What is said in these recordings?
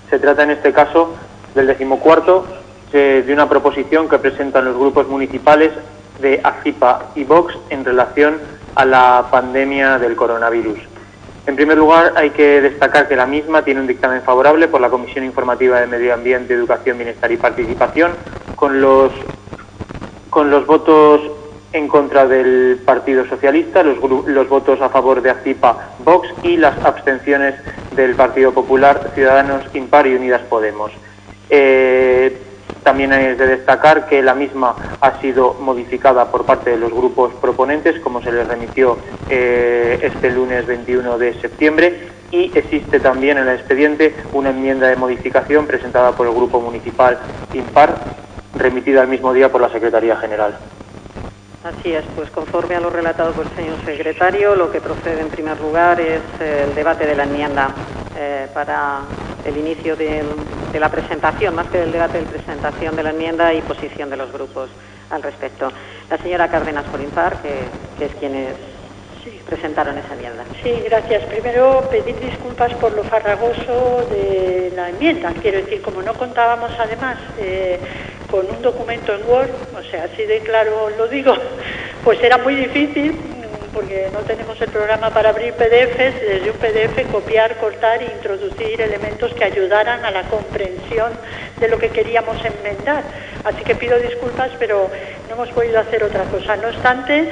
Se trata en este caso del 14º de una proposición que presentan los grupos municipales de ACIPA y Vox en relación a la pandemia del coronavirus. En primer lugar, hay que destacar que la misma tiene un dictamen favorable por la Comisión Informativa de Medio Ambiente, Educación, Bienestar y Participación, con los votos en contra del Partido Socialista, los votos a favor de ACIPA, Vox y las abstenciones del Partido Popular, Ciudadanos, Impar y Unidas Podemos. También es de destacar que la misma ha sido modificada por parte de los grupos proponentes, como se les remitió este lunes 21 de septiembre, y existe también en el expediente una enmienda de modificación presentada por el Grupo Municipal Impar, remitida el mismo día por la Secretaría General. Así es, pues conforme a lo relatado por el señor secretario, lo que procede en primer lugar es el debate de la enmienda para el inicio de la presentación, más que del debate, de la presentación de la enmienda y posición de los grupos al respecto. La señora Cárdenas por Impar, que es quienes presentaron esa enmienda. Sí, gracias. Primero, pedir disculpas por lo farragoso de la enmienda. Quiero decir, como no contábamos además con un documento en Word, o sea, así de claro lo digo, pues era muy difícil, porque no tenemos el programa para abrir PDFs, desde un PDF copiar, cortar e introducir elementos que ayudaran a la comprensión de lo que queríamos enmendar. Así que pido disculpas, pero no hemos podido hacer otra cosa. No obstante,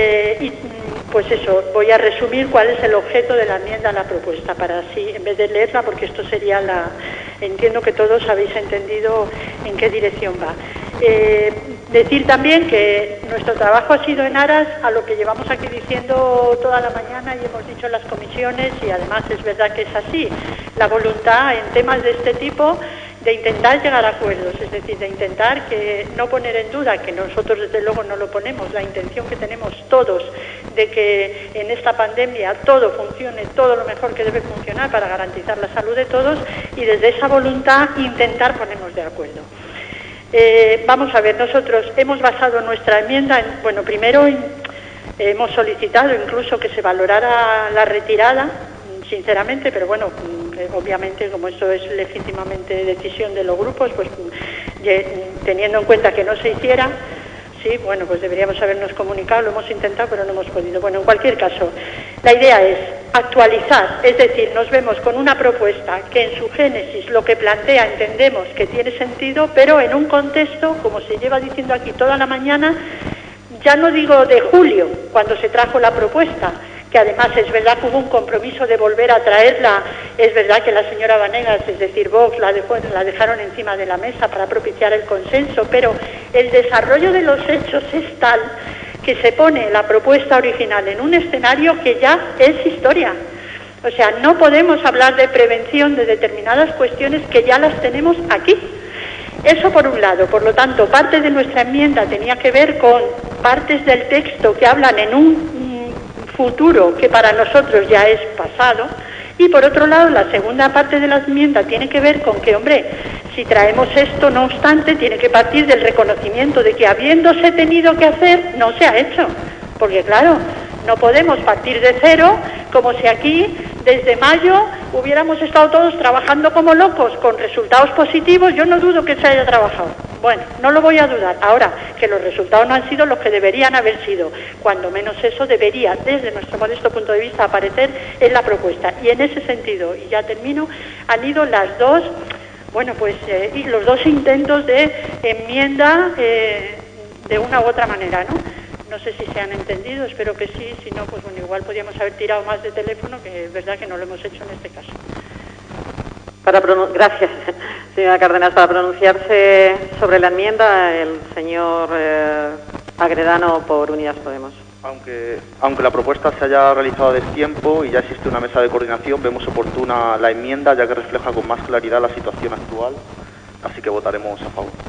pues eso, voy a resumir cuál es el objeto de la enmienda a la propuesta, para así, en vez de leerla, porque esto sería entiendo que todos habéis entendido en qué dirección va. Decir también que nuestro trabajo ha sido en aras a lo que llevamos aquí diciendo toda la mañana y hemos dicho en las comisiones, y además es verdad que es así, la voluntad en temas de este tipo de intentar llegar a acuerdos, es decir, de intentar que no poner en duda, que nosotros desde luego no lo ponemos, la intención que tenemos todos de que en esta pandemia todo funcione, todo lo mejor que debe funcionar para garantizar la salud de todos, y desde esa voluntad intentar ponernos de acuerdo. Vamos a ver, nosotros hemos basado nuestra enmienda en, primero hemos solicitado incluso que se valorara la retirada, sinceramente, pero bueno, obviamente como esto es legítimamente decisión de los grupos, pues teniendo en cuenta que no se hiciera, sí, bueno, pues deberíamos habernos comunicado, lo hemos intentado, pero no hemos podido. Bueno, en cualquier caso, la idea es actualizar, es decir, nos vemos con una propuesta que en su génesis lo que plantea entendemos que tiene sentido, pero en un contexto, como se lleva diciendo aquí toda la mañana, ya no digo de julio, cuando se trajo la propuesta, que además es verdad que hubo un compromiso de volver a traerla, es verdad que la señora Vanegas, es decir, Vox, la dejaron encima de la mesa para propiciar el consenso, pero el desarrollo de los hechos es tal que se pone la propuesta original en un escenario que ya es historia. O sea, no podemos hablar de prevención de determinadas cuestiones que ya las tenemos aquí. Eso por un lado. Por lo tanto, parte de nuestra enmienda tenía que ver con partes del texto que hablan en un futuro que para nosotros ya es pasado, y por otro lado la segunda parte de la enmienda tiene que ver con que, hombre, si traemos esto, no obstante, tiene que partir del reconocimiento de que habiéndose tenido que hacer, no se ha hecho, porque claro, no podemos partir de cero como si aquí desde mayo hubiéramos estado todos trabajando como locos con resultados positivos. Yo no dudo que se haya trabajado, bueno, no lo voy a dudar. Ahora, que los resultados no han sido los que deberían haber sido, cuando menos eso debería, desde nuestro modesto punto de vista, aparecer en la propuesta. Y en ese sentido, y ya termino, han ido las dos, y los dos intentos de enmienda de una u otra manera, ¿no? No sé si se han entendido, espero que sí, si no, pues bueno, igual podríamos haber tirado más de teléfono, que es verdad que no lo hemos hecho en este caso. Gracias, señora Cárdenas. Para pronunciarse sobre la enmienda, el señor Agredano por Unidas Podemos. Aunque la propuesta se haya realizado a destiempo y ya existe una mesa de coordinación, vemos oportuna la enmienda, ya que refleja con más claridad la situación actual, así que votaremos a favor.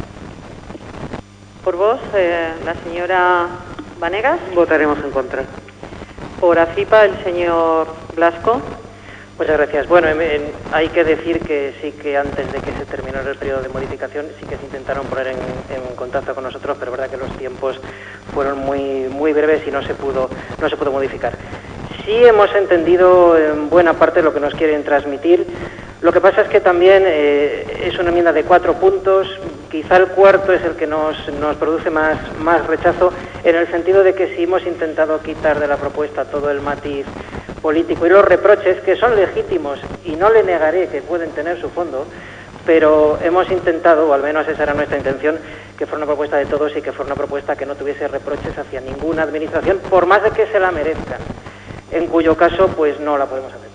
Por vos, la señora Vanegas. Votaremos en contra. Por ACIPA, el señor Blasco. Muchas gracias. Bueno, hay que decir que sí, que antes de que se terminara el periodo de modificación sí que se intentaron poner en contacto con nosotros, pero es verdad que los tiempos fueron muy breves y no se pudo modificar. Sí hemos entendido en buena parte lo que nos quieren transmitir, Lo que pasa es que también es una enmienda de 4 puntos, quizá el cuarto es el que nos produce más rechazo, en el sentido de que si hemos intentado quitar de la propuesta todo el matiz político y los reproches, que son legítimos y no le negaré que pueden tener su fondo, pero hemos intentado, o al menos esa era nuestra intención, que fuera una propuesta de todos y que fuera una propuesta que no tuviese reproches hacia ninguna administración, por más de que se la merezcan, en cuyo caso pues no la podemos aceptar.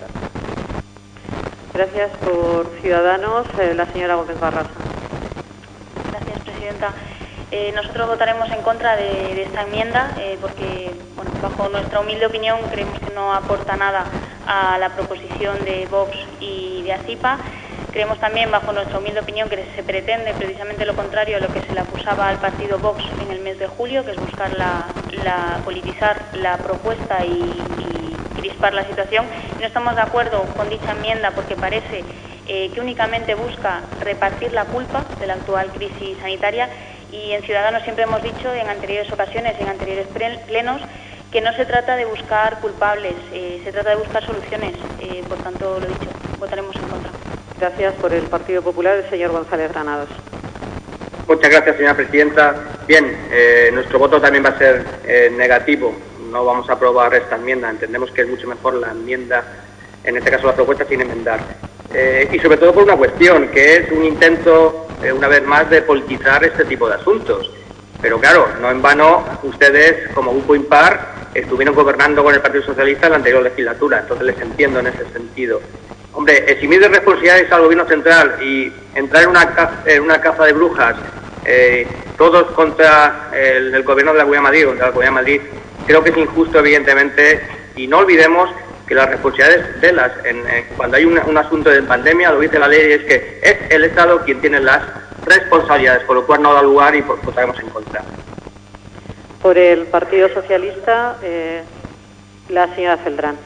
Gracias. Por Ciudadanos, la señora Gómez Barraza. Gracias, presidenta. Nosotros votaremos en contra de esta enmienda porque, bueno, bajo nuestra humilde opinión, creemos que no aporta nada a la proposición de Vox y de ASIPA. Creemos también, bajo nuestra humilde opinión, que se pretende precisamente lo contrario a lo que se le acusaba al partido Vox en el mes de julio, que es buscar politizar la propuesta y crispar la situación. No estamos de acuerdo con dicha enmienda porque parece que únicamente busca repartir la culpa de la actual crisis sanitaria, y en Ciudadanos siempre hemos dicho en anteriores ocasiones, en anteriores plenos, que no se trata de buscar culpables, se trata de buscar soluciones. Por tanto, lo dicho, votaremos en contra. Gracias. Por el Partido Popular, el señor González Granados. Muchas gracias, señora presidenta. Bien, nuestro voto también va a ser negativo. No vamos a aprobar esta enmienda. Entendemos que es mucho mejor la enmienda, en este caso la propuesta sin enmendar. Y sobre todo por una cuestión, que es un intento, una vez más, de politizar este tipo de asuntos. Pero claro, no en vano, ustedes, como grupo impar, estuvieron gobernando con el Partido Socialista en la anterior legislatura, entonces les entiendo en ese sentido. Hombre, eximir de responsabilidades al Gobierno central y entrar en una caza de brujas, todos contra el Gobierno de la Comunidad de Madrid, contra la Comunidad de Madrid, creo que es injusto, evidentemente, y no olvidemos que las responsabilidades de cuando hay un asunto de pandemia, lo dice la ley, es que es el Estado quien tiene las responsabilidades, por lo cual no da lugar y votaremos en contra. Por el Partido Socialista, la señora Celdrán.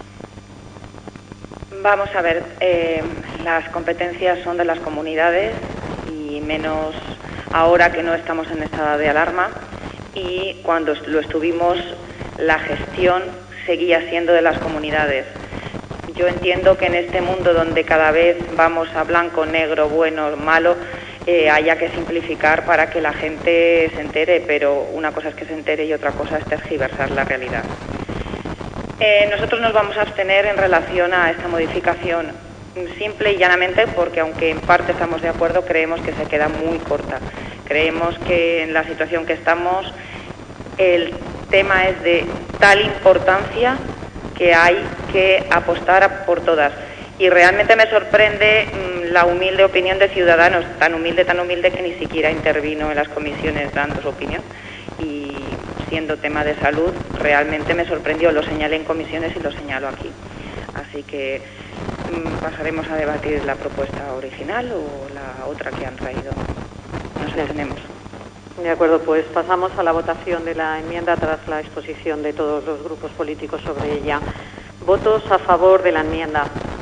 Vamos a ver, las competencias son de las comunidades y menos ahora que no estamos en estado de alarma, y cuando lo estuvimos la gestión seguía siendo de las comunidades. Yo entiendo que en este mundo donde cada vez vamos a blanco, negro, bueno, malo, haya que simplificar para que la gente se entere, pero una cosa es que se entere y otra cosa es tergiversar la realidad. Nosotros nos vamos a abstener en relación a esta modificación, simple y llanamente porque, aunque en parte estamos de acuerdo, creemos que se queda muy corta. Creemos que en la situación que estamos el tema es de tal importancia que hay que apostar por todas. Y realmente me sorprende la humilde opinión de Ciudadanos, tan humilde que ni siquiera intervino en las comisiones dando su opinión. Y siendo tema de salud, realmente me sorprendió, lo señalé en comisiones y lo señalo aquí. Así que pasaremos a debatir la propuesta original o la otra que han traído. Nos entendemos. De acuerdo, pues pasamos a la votación de la enmienda tras la exposición de todos los grupos políticos sobre ella. ¿Votos a favor de la enmienda?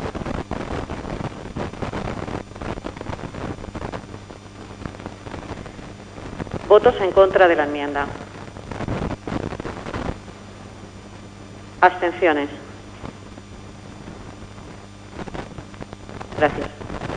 ¿Votos en contra de la enmienda? ¿Abstenciones? Gracias.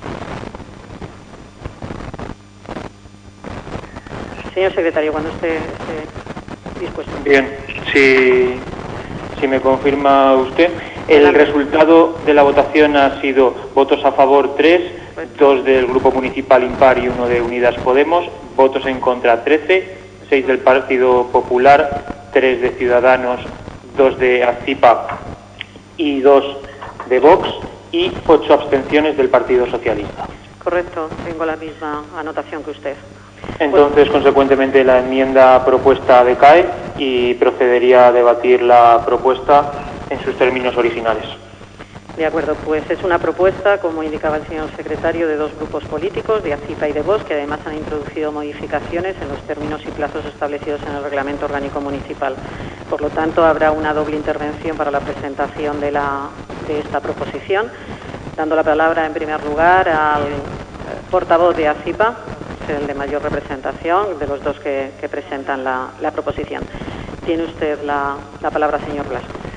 Señor secretario, cuando esté dispuesto. Bien, si me confirma usted, el resultado de la votación ha sido votos a favor 3, 2 del Grupo Municipal Impar y 1 de Unidas Podemos, votos en contra 13, 6 del Partido Popular, 3 de Ciudadanos, 2 de ASIPA y 2 de Vox y 8 abstenciones del Partido Socialista. Correcto, tengo la misma anotación que usted. Entonces, consecuentemente, la enmienda propuesta decae y procedería a debatir la propuesta en sus términos originales. De acuerdo, pues es una propuesta, como indicaba el señor secretario, de dos grupos políticos, de ASIPA y de Vox, que además han introducido modificaciones en los términos y plazos establecidos en el Reglamento Orgánico Municipal. Por lo tanto, habrá una doble intervención para la presentación de esta proposición, dando la palabra en primer lugar al portavoz de ASIPA, el de mayor representación de los dos que presentan la proposición. Tiene usted la palabra, señor Blasco.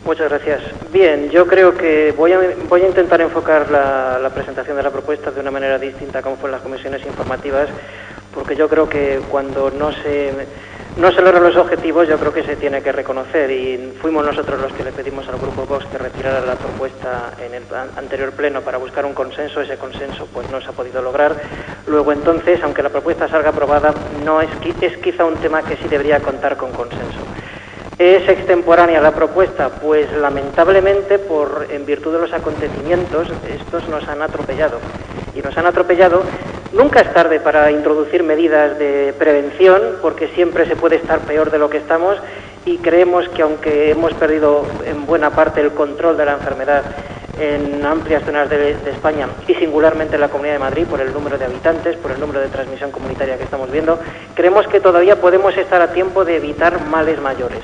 Muchas gracias. Bien, yo creo que voy a intentar enfocar la presentación de la propuesta de una manera distinta como fue en las comisiones informativas, porque yo creo que cuando no se logran los objetivos, yo creo que se tiene que reconocer, y fuimos nosotros los que le pedimos al Grupo Vox que retirara la propuesta en el anterior pleno para buscar un consenso. Ese consenso pues no se ha podido lograr. Luego entonces, aunque la propuesta salga aprobada, no es quizá un tema que sí debería contar con consenso. ¿Es extemporánea la propuesta? Pues lamentablemente, en virtud de los acontecimientos, estos nos han atropellado. Y nos han atropellado. Nunca es tarde para introducir medidas de prevención, porque siempre se puede estar peor de lo que estamos, y creemos que aunque hemos perdido en buena parte el control de la enfermedad en amplias zonas de España y singularmente en la Comunidad de Madrid por el número de habitantes, por el número de transmisión comunitaria que estamos viendo, creemos que todavía podemos estar a tiempo de evitar males mayores.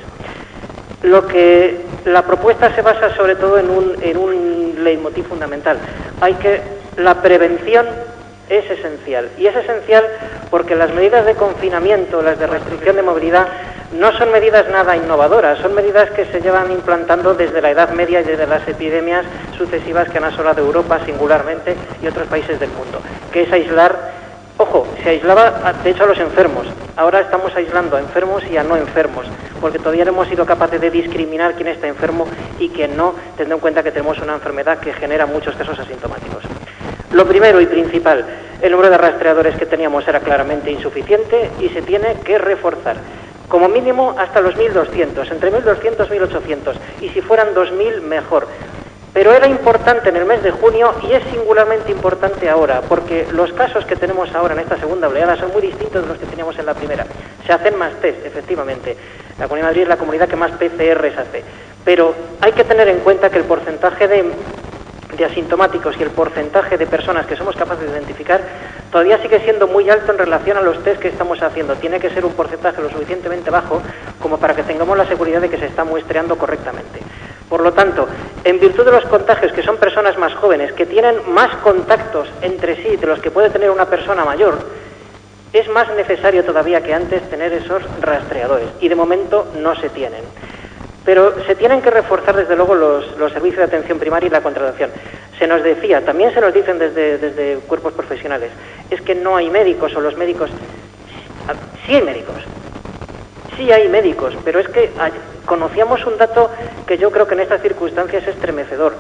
La propuesta se basa sobre todo en un leitmotiv fundamental. La prevención es esencial, y es esencial porque las medidas de confinamiento, las de restricción de movilidad, no son medidas nada innovadoras, son medidas que se llevan implantando desde la Edad Media y desde las epidemias sucesivas que han asolado Europa singularmente y otros países del mundo, que es aislar. Ojo, se aislaba de hecho a los enfermos, ahora estamos aislando a enfermos y a no enfermos, porque todavía no hemos sido capaces de discriminar quién está enfermo y quién no, teniendo en cuenta que tenemos una enfermedad que genera muchos casos asintomáticos. Lo primero y principal, el número de rastreadores que teníamos era claramente insuficiente y se tiene que reforzar. Como mínimo hasta los 1.200, entre 1.200 y 1.800, y si fueran 2.000 mejor. Pero era importante en el mes de junio y es singularmente importante ahora, porque los casos que tenemos ahora en esta segunda oleada son muy distintos de los que teníamos en la primera. Se hacen más test, efectivamente. La Comunidad de Madrid es la comunidad que más PCRs hace. Pero hay que tener en cuenta que el porcentaje de asintomáticos y el porcentaje de personas que somos capaces de identificar todavía sigue siendo muy alto en relación a los test que estamos haciendo. Tiene que ser un porcentaje lo suficientemente bajo como para que tengamos la seguridad de que se está muestreando correctamente. Por lo tanto, en virtud de los contagios, que son personas más jóvenes, que tienen más contactos entre sí de los que puede tener una persona mayor, es más necesario todavía que antes tener esos rastreadores, y de momento no se tienen. Pero se tienen que reforzar desde luego los servicios de atención primaria y la contratación. Se nos decía, también se nos dicen desde cuerpos profesionales, es que no hay médicos, o los médicos... Sí hay médicos, pero es que conocíamos un dato que yo creo que en estas circunstancias es estremecedor.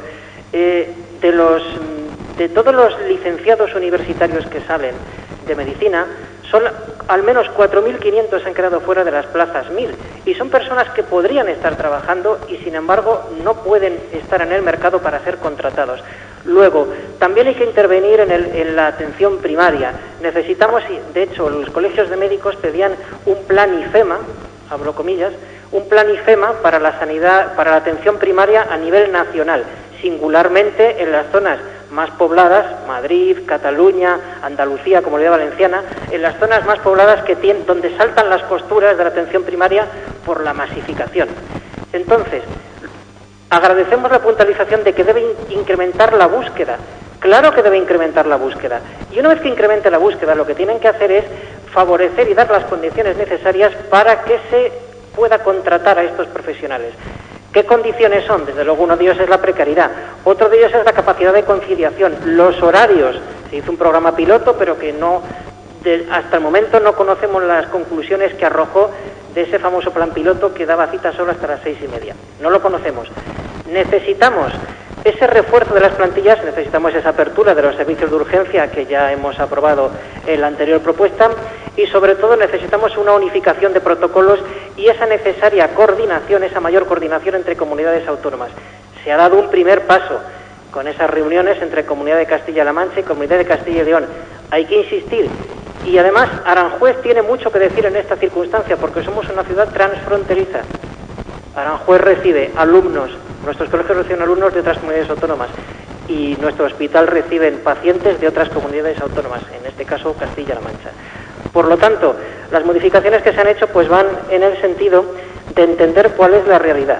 De todos los licenciados universitarios que salen de medicina, al menos 4.500 se han quedado fuera de las plazas 1.000, y son personas que podrían estar trabajando y sin embargo no pueden estar en el mercado para ser contratados. Luego, también hay que intervenir en la atención primaria. Necesitamos, de hecho, los colegios de médicos pedían un plan IFEMA, abro comillas, un plan IFEMA para la sanidad, para la atención primaria a nivel nacional, singularmente en las zonas más pobladas, Madrid, Cataluña, Andalucía, Comunidad Valenciana, en las zonas más pobladas donde saltan las costuras de la atención primaria por la masificación. Entonces, agradecemos la puntualización de que debe incrementar la búsqueda. Claro que debe incrementar la búsqueda. Y una vez que incremente la búsqueda, lo que tienen que hacer es favorecer y dar las condiciones necesarias para que se pueda contratar a estos profesionales. ¿Qué condiciones son? Desde luego uno de ellos es la precariedad, otro de ellos es la capacidad de conciliación, los horarios. Se hizo un programa piloto, pero que hasta el momento no conocemos las conclusiones que arrojó de ese famoso plan piloto que daba cita solo hasta las 6:30. No lo conocemos. Necesitamos ese refuerzo de las plantillas, necesitamos esa apertura de los servicios de urgencia que ya hemos aprobado en la anterior propuesta, y sobre todo necesitamos una unificación de protocolos y esa necesaria coordinación, esa mayor coordinación entre comunidades autónomas. Se ha dado un primer paso con esas reuniones entre Comunidad de Castilla-La Mancha y Comunidad de Castilla y León. Hay que insistir. Y además Aranjuez tiene mucho que decir en esta circunstancia porque somos una ciudad transfronteriza. Aranjuez recibe alumnos, nuestros colegios reciben alumnos de otras comunidades autónomas y nuestro hospital reciben pacientes de otras comunidades autónomas, en este caso Castilla-La Mancha. Por lo tanto, las modificaciones que se han hecho pues van en el sentido de entender cuál es la realidad.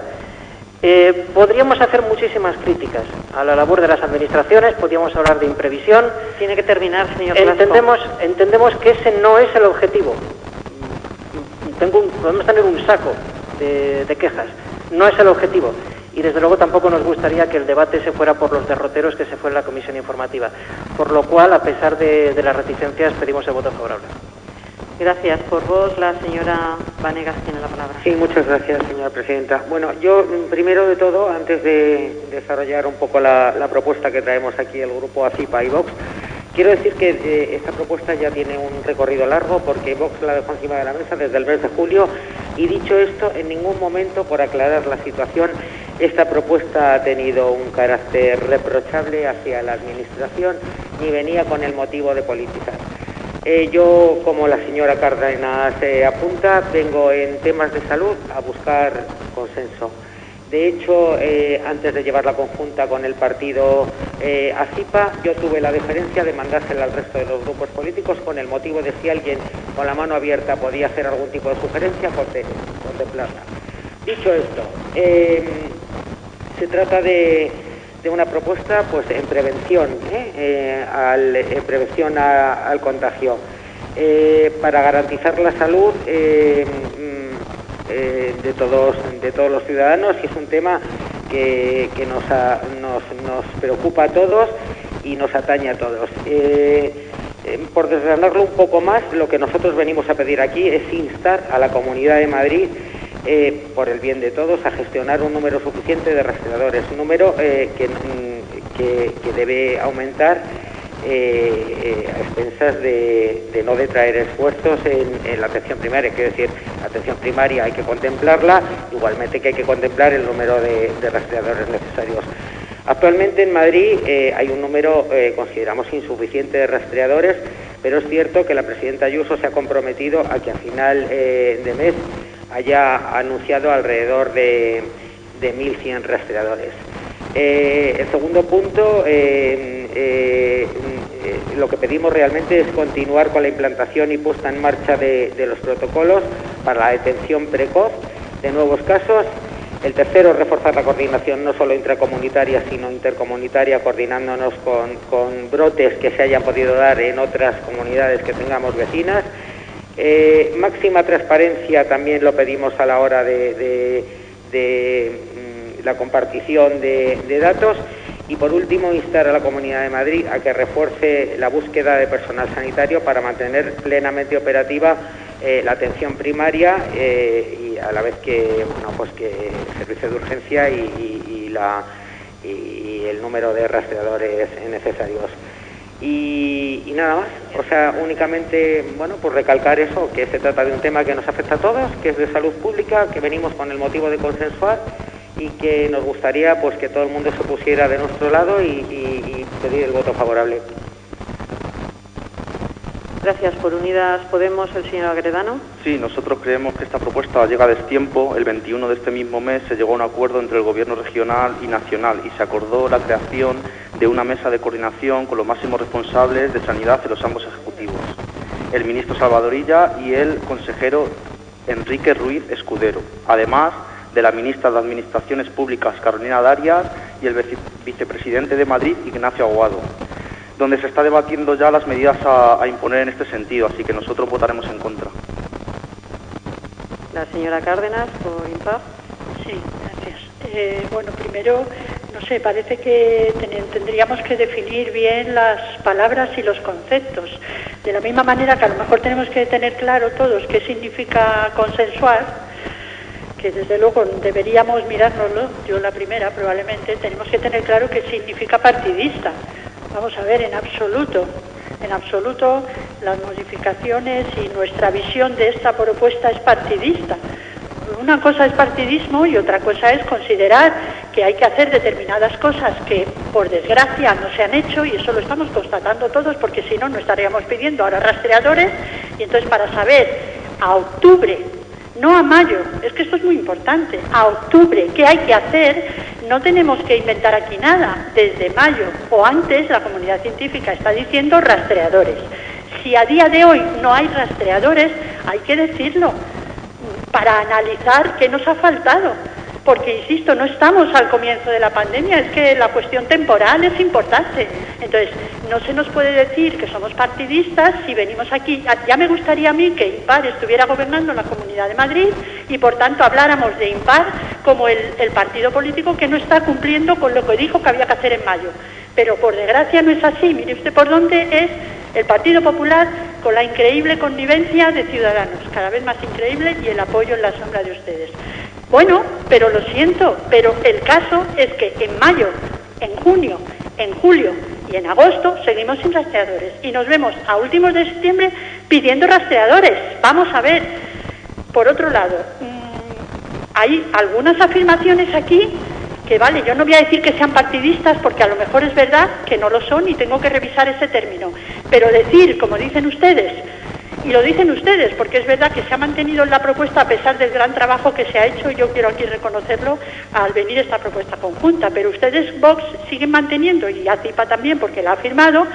Podríamos hacer muchísimas críticas a la labor de las administraciones, podríamos hablar de imprevisión. Tiene que terminar, señor. Entendemos que ese no es el objetivo. Podemos tener un saco de quejas, no es el objetivo. Y desde luego tampoco nos gustaría que el debate se fuera por los derroteros que se fue en la comisión informativa. Por lo cual, a pesar de las reticencias, pedimos el voto favorable. Gracias. Por vos, la señora Vanegas tiene la palabra. Sí, muchas gracias, señora presidenta. Bueno, yo, primero de todo, antes de desarrollar un poco la propuesta que traemos aquí el grupo ACIPA y Vox, quiero decir que esta propuesta ya tiene un recorrido largo, porque Vox la dejó encima de la mesa desde el mes de julio, y dicho esto, en ningún momento, por aclarar la situación, esta propuesta ha tenido un carácter reprochable hacia la Administración, ni venía con el motivo de politizar. Yo, como la señora Cárdenas apunta, vengo en temas de salud a buscar consenso. De hecho, antes de llevar la conjunta con el partido ACIPA, yo tuve la deferencia de mandársela al resto de los grupos políticos con el motivo de si alguien con la mano abierta podía hacer algún tipo de sugerencia, contemplarla. Dicho esto, se trata de una propuesta pues en prevención, prevención al contagio, para garantizar la salud de todos los ciudadanos, y es un tema que nos preocupa a todos y nos atañe a todos. Por desgranarlo un poco más, lo que nosotros venimos a pedir aquí es instar a la Comunidad de Madrid, por el bien de todos, a gestionar un número suficiente de rastreadores, un número que debe aumentar a expensas de no detraer esfuerzos en la atención primaria. Quiero decir, la atención primaria hay que contemplarla, igualmente que hay que contemplar el número de rastreadores necesarios. Actualmente en Madrid hay un número, consideramos insuficiente, de rastreadores, pero es cierto que la presidenta Ayuso se ha comprometido a que a final de mes haya anunciado alrededor de 1.100 rastreadores. El segundo punto, lo que pedimos realmente es continuar con la implantación y puesta en marcha de los protocolos para la detención precoz de nuevos casos. El tercero, reforzar la coordinación no solo intracomunitaria, sino intercomunitaria, coordinándonos con brotes que se hayan podido dar en otras comunidades que tengamos vecinas. Máxima transparencia también lo pedimos a la hora de la compartición de datos. Y por último, instar a la Comunidad de Madrid a que refuerce la búsqueda de personal sanitario para mantener plenamente operativa la atención primaria y a la vez que el servicio de urgencia y el número de rastreadores necesarios. Y nada más, o sea, únicamente, pues recalcar eso, que se trata de un tema que nos afecta a todos, que es de salud pública, que venimos con el motivo de consensuar y que nos gustaría pues que todo el mundo se pusiera de nuestro lado y pedir el voto favorable. Gracias. Por Unidas Podemos, el señor Agredano. Sí, nosotros creemos que esta propuesta llega a destiempo. El 21 de este mismo mes se llegó a un acuerdo entre el Gobierno regional y nacional y se acordó la creación de una mesa de coordinación con los máximos responsables de sanidad de los ambos ejecutivos, el ministro Salvadorilla y el consejero Enrique Ruiz Escudero, además de la ministra de Administraciones Públicas Carolina Darias y el vicepresidente de Madrid Ignacio Aguado, donde se está debatiendo ya las medidas a imponer en este sentido, así que nosotros votaremos en contra. La señora Cárdenas, por impar. Sí, gracias. Bueno, primero, no sé, parece que tendríamos que definir bien las palabras y los conceptos. De la misma manera que a lo mejor tenemos que tener claro todos qué significa consensuar, que desde luego deberíamos mirárnoslo, yo la primera probablemente, tenemos que tener claro qué significa partidista. Vamos a ver, en absoluto las modificaciones y nuestra visión de esta propuesta es partidista. Una cosa es partidismo y otra cosa es considerar que hay que hacer determinadas cosas que, por desgracia, no se han hecho, y eso lo estamos constatando todos, porque si no, no estaríamos pidiendo ahora rastreadores. Y entonces, para saber a octubre, no a mayo, es que esto es muy importante, a octubre, ¿qué hay que hacer? No tenemos que inventar aquí nada. Desde mayo o antes, la comunidad científica está diciendo rastreadores. Si a día de hoy no hay rastreadores, hay que decirlo, para analizar qué nos ha faltado. porque, insisto, no estamos al comienzo de la pandemia, es que la cuestión temporal es importante. Entonces, no se nos puede decir que somos partidistas si venimos aquí. Ya me gustaría a mí que Impar estuviera gobernando la Comunidad de Madrid y, por tanto, habláramos de Impar como el partido político que no está cumpliendo con lo que dijo que había que hacer en mayo. Pero, por desgracia, no es así. Mire usted por dónde es el Partido Popular con la increíble connivencia de Ciudadanos, cada vez más increíble, y el apoyo en la sombra de ustedes. Bueno, pero lo siento, pero el caso es que en mayo, en junio, en julio y en agosto seguimos sin rastreadores y nos vemos a últimos de septiembre pidiendo rastreadores. Vamos a ver. Por otro lado, hay algunas afirmaciones aquí que, vale, yo no voy a decir que sean partidistas porque a lo mejor es verdad que no lo son y tengo que revisar ese término, pero decir, como dicen ustedes, y lo dicen ustedes, porque es verdad que se ha mantenido en la propuesta a pesar del gran trabajo que se ha hecho, y yo quiero aquí reconocerlo al venir esta propuesta conjunta, pero ustedes, Vox, siguen manteniendo, y ACIPA también, porque la ha firmado,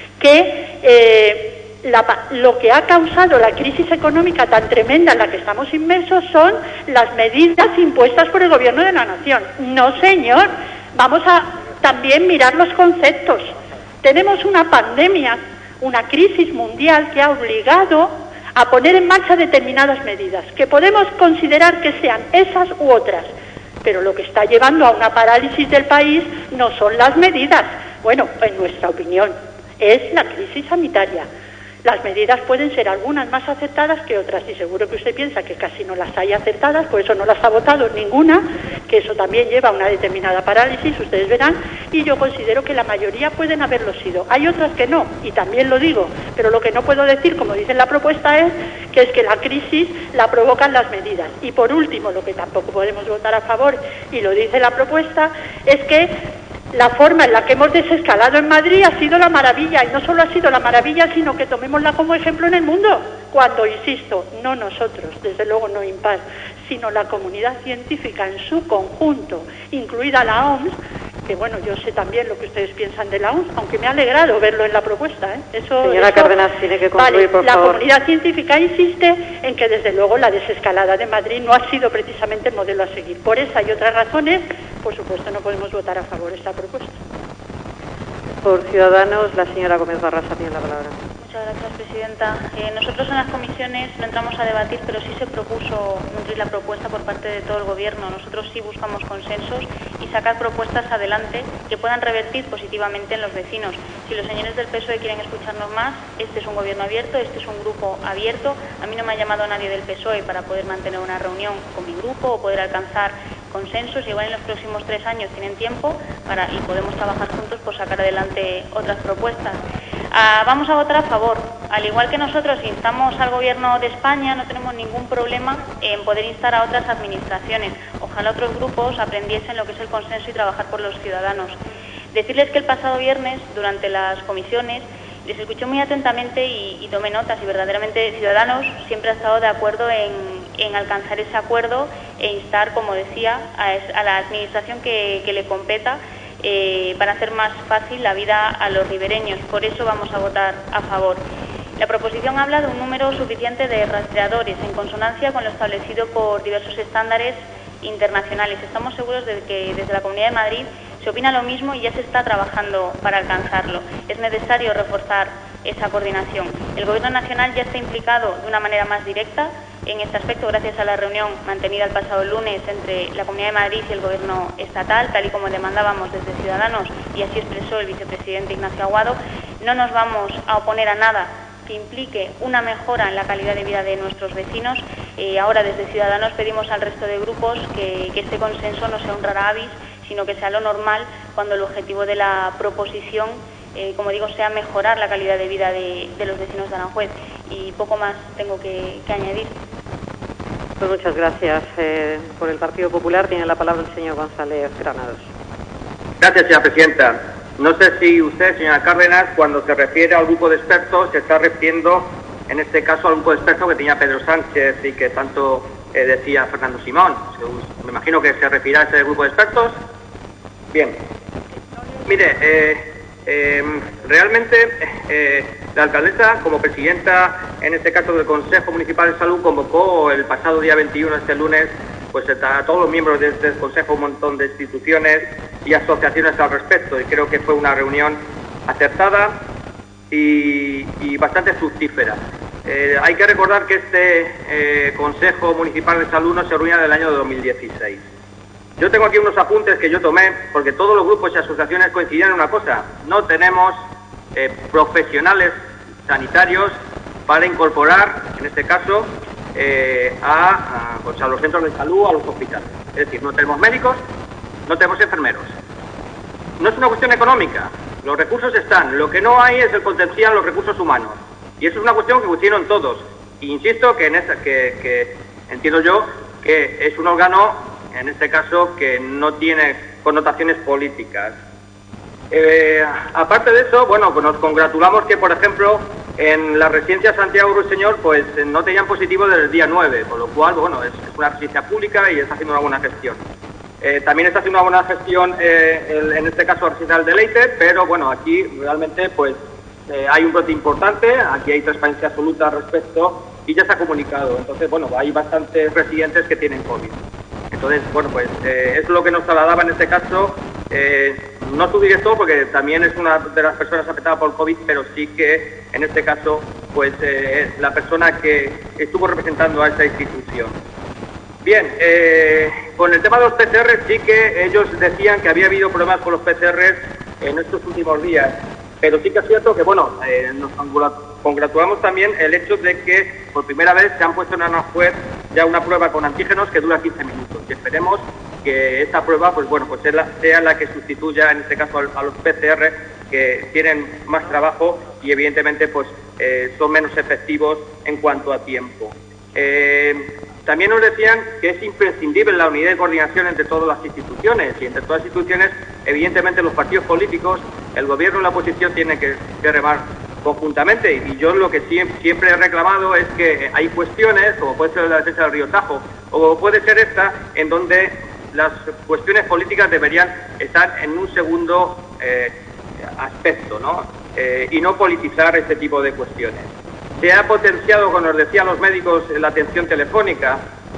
que lo que ha causado la crisis económica tan tremenda en la que estamos inmersos son las medidas impuestas por el Gobierno de la Nación. No, señor, vamos a también mirar los conceptos. Tenemos una pandemia, una crisis mundial que ha obligado a poner en marcha determinadas medidas, que podemos considerar que sean esas u otras, pero lo que está llevando a una parálisis del país no son las medidas. Bueno, en nuestra opinión, es la crisis sanitaria. Las medidas pueden ser algunas más acertadas que otras, y seguro que usted piensa que casi no las hay acertadas, por eso no las ha votado ninguna, que eso también lleva a una determinada parálisis, ustedes verán, y yo considero que la mayoría pueden haberlo sido. Hay otras que no, y también lo digo, pero lo que no puedo decir, como dice en la propuesta, es que la crisis la provocan las medidas. Y por último, lo que tampoco podemos votar a favor, y lo dice la propuesta, es que la forma en la que hemos desescalado en Madrid ha sido la maravilla, y no solo ha sido la maravilla, sino que tomémosla como ejemplo en el mundo, cuando, insisto, no nosotros, desde luego no Impar, sino la comunidad científica en su conjunto, incluida la OMS, que bueno, yo sé también lo que ustedes piensan de la OMS, aunque me ha alegrado verlo en la propuesta, ¿eh? Señora Cárdenas, tiene que concluir, por la favor. comunidad científica insiste en que desde luego la desescalada de Madrid no ha sido precisamente el modelo a seguir. Por esa y otras razones, por supuesto, no podemos votar a favor de esta propuesta. Por Ciudadanos, la señora Gómez Barrasa tiene la palabra. Muchas gracias, presidenta. Nosotros en las comisiones no entramos a debatir, pero sí se propuso nutrir la propuesta por parte de todo el Gobierno. Nosotros sí buscamos consensos y sacar propuestas adelante que puedan revertir positivamente en los vecinos. Si los señores del PSOE quieren escucharnos más, este es un Gobierno abierto, este es un grupo abierto. A mí no me ha llamado nadie del PSOE para poder mantener una reunión con mi grupo o poder alcanzar consensos. Igual en los próximos 3 años tienen tiempo y podemos trabajar juntos por sacar adelante otras propuestas. Vamos a votar a favor. Al igual que nosotros instamos al Gobierno de España, no tenemos ningún problema en poder instar a otras administraciones. Ojalá otros grupos aprendiesen lo que es el consenso y trabajar por los ciudadanos. Decirles que el pasado viernes, durante las comisiones, les escuché muy atentamente y tomé notas, y verdaderamente Ciudadanos siempre ha estado de acuerdo en alcanzar ese acuerdo e instar, como decía, a la administración que le competa para hacer más fácil la vida a los ribereños. Por eso vamos a votar a favor. La proposición habla de un número suficiente de rastreadores, en consonancia con lo establecido por diversos estándares internacionales. Estamos seguros de que desde la Comunidad de Madrid se opina lo mismo y ya se está trabajando para alcanzarlo. Es necesario reforzar esa coordinación. El Gobierno nacional ya está implicado de una manera más directa en este aspecto, gracias a la reunión mantenida el pasado lunes entre la Comunidad de Madrid y el Gobierno estatal, tal y como demandábamos desde Ciudadanos, y así expresó el vicepresidente Ignacio Aguado. No nos vamos a oponer a nada que implique una mejora en la calidad de vida de nuestros vecinos. Ahora desde Ciudadanos pedimos al resto de grupos que este consenso no sea un rara avis, sino que sea lo normal cuando el objetivo de la proposición, como digo, sea mejorar la calidad de vida de los vecinos de Aranjuez. Y poco más tengo que añadir. Pues muchas gracias. Por el Partido Popular tiene la palabra el señor González Granados. Gracias, señora presidenta. No sé si usted, señora Cárdenas, cuando se refiere al grupo de expertos, se está refiriendo, en este caso, al grupo de expertos que tenía Pedro Sánchez y que tanto decía Fernando Simón. Me imagino que se refiere a ese grupo de expertos. Bien. Mire, realmente la alcaldesa, como presidenta, en este caso del Consejo Municipal de Salud, convocó el pasado día 21, este lunes, pues a todos los miembros de este Consejo, un montón de instituciones y asociaciones al respecto, y creo que fue una reunión acertada y bastante fructífera. Hay que recordar que este Consejo Municipal de Salud no se reunía en el año 2016. Yo tengo aquí unos apuntes que yo tomé, porque todos los grupos y asociaciones coincidían en una cosa: no tenemos profesionales sanitarios para incorporar, en este caso, a los centros de salud, a los hospitales. Es decir, no tenemos médicos, no tenemos enfermeros. No es una cuestión económica, los recursos están, lo que no hay es el potencial, los recursos humanos. Y eso es una cuestión que coincidieron todos. E insisto que entiendo yo que es un órgano, en este caso, que no tiene connotaciones políticas. Aparte de eso, bueno, pues nos congratulamos que, por ejemplo, en la residencia Santiago Ruiseñor, pues no tenían positivo desde el día 9, con lo cual, bueno, es una residencia pública y está haciendo una buena gestión. También está haciendo una buena gestión, en este caso, Residencial de Leite, pero bueno, aquí realmente, pues, hay un brote importante, aquí hay transparencia absoluta al respecto y ya se ha comunicado. Entonces, bueno, hay bastantes residentes que tienen COVID. Entonces, bueno, pues es lo que nos trasladaba en este caso, no su director, porque también es una de las personas afectadas por COVID, pero sí que en este caso, pues la persona que estuvo representando a esta institución. Bien, con el tema de los PCR, sí que ellos decían que había habido problemas con los PCR en estos últimos días, pero sí que es cierto que, bueno, nos congratulamos también el hecho de que por primera vez se han puesto en una web ya una prueba con antígenos que dura 15 minutos y esperemos que esta prueba, pues bueno, pues sea la que sustituya en este caso a los PCR, que tienen más trabajo y evidentemente pues son menos efectivos en cuanto a tiempo. También nos decían que es imprescindible la unidad de coordinación entre todas las instituciones y entre todas las instituciones, evidentemente los partidos políticos, el gobierno y la oposición tienen que remar conjuntamente, y yo lo que siempre he reclamado es que hay cuestiones, como puede ser la defensa del río Tajo, o puede ser esta, en donde las cuestiones políticas deberían estar en un segundo aspecto, ¿no? Y no politizar este tipo de cuestiones. Se ha potenciado, como nos decían los médicos, la atención telefónica.